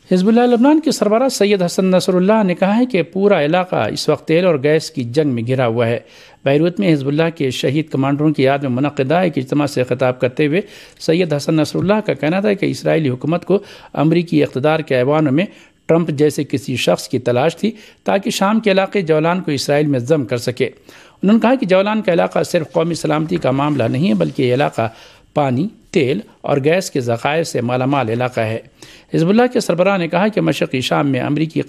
حزب اللہ لبنان کے سربراہ سید حسن نصر اللہ نے کہا ہے کہ پورا علاقہ اس وقت تیل اور گیس کی جنگ میں گھرا ہوا ہے۔ بیروت میں حزب اللہ کے شہید کمانڈروں کی یاد میں منعقدہ ایک اجتماع سے خطاب کرتے ہوئے سید حسن نصر اللہ کا کہنا تھا کہ اسرائیلی حکومت کو امریکی اقتدار کے ایوانوں میں ٹرمپ جیسے کسی شخص کی تلاش تھی تاکہ شام کے علاقے جولان کو اسرائیل میں ضم کر سکے۔ انہوں نے کہا کہ جولان کا علاقہ صرف قومی سلامتی کا معاملہ نہیں ہے بلکہ یہ علاقہ پانی، تیل اور گیس کے ذخائر سے مالا مال علاقہ ہے۔ حزب اللہ کے سربراہ نے کہا کہ مشرقی شام میں امریکی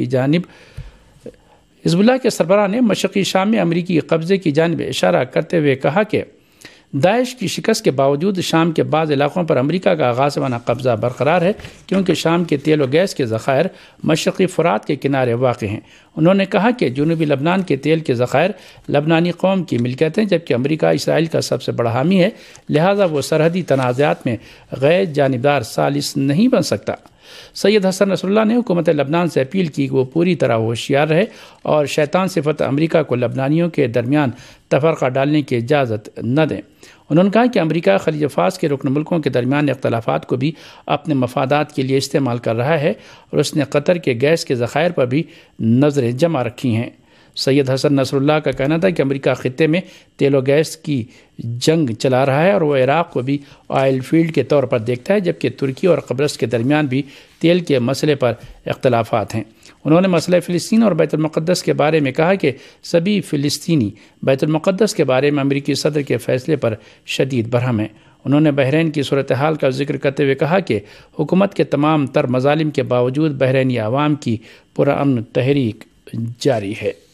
قبضے کی جانب اشارہ کرتے ہوئے کہا کہ داعش کی شکست کے باوجود شام کے بعض علاقوں پر امریکہ کا غاصبانہ قبضہ برقرار ہے کیونکہ شام کے تیل و گیس کے ذخائر مشرقی فرات کے کنارے واقع ہیں۔ انہوں نے کہا کہ جنوبی لبنان کے تیل کے ذخائر لبنانی قوم کی ملکیت ہیں جبکہ امریکہ اسرائیل کا سب سے بڑا حامی ہے، لہٰذا وہ سرحدی تنازعات میں غیر جانبدار ثالث نہیں بن سکتا۔ سید حسن نصر اللہ نے حکومت لبنان سے اپیل کی کہ وہ پوری طرح ہوشیار رہے اور شیطان صفت امریکہ کو لبنانیوں کے درمیان تفرقہ ڈالنے کی اجازت نہ دیں۔ انہوں نے کہا کہ امریکہ خلیج فارس کے رکن ملکوں کے درمیان اختلافات کو بھی اپنے مفادات کے لیے استعمال کر رہا ہے اور اس نے قطر کے گیس کے ذخائر پر بھی نظریں جمع رکھی ہیں۔ سید حسن نصر اللہ کا کہنا تھا کہ امریکہ خطے میں تیل و گیس کی جنگ چلا رہا ہے اور وہ عراق کو بھی آئل فیلڈ کے طور پر دیکھتا ہے جبکہ ترکی اور قبرص کے درمیان بھی تیل کے مسئلے پر اختلافات ہیں۔ انہوں نے مسئلہ فلسطین اور بیت المقدس کے بارے میں کہا کہ سبھی فلسطینی بیت المقدس کے بارے میں امریکی صدر کے فیصلے پر شدید برہم ہیں۔ انہوں نے بحرین کی صورتحال کا ذکر کرتے ہوئے کہا کہ حکومت کے تمام تر مظالم کے باوجود بحرینی عوام کی پرامن تحریک جاری ہے۔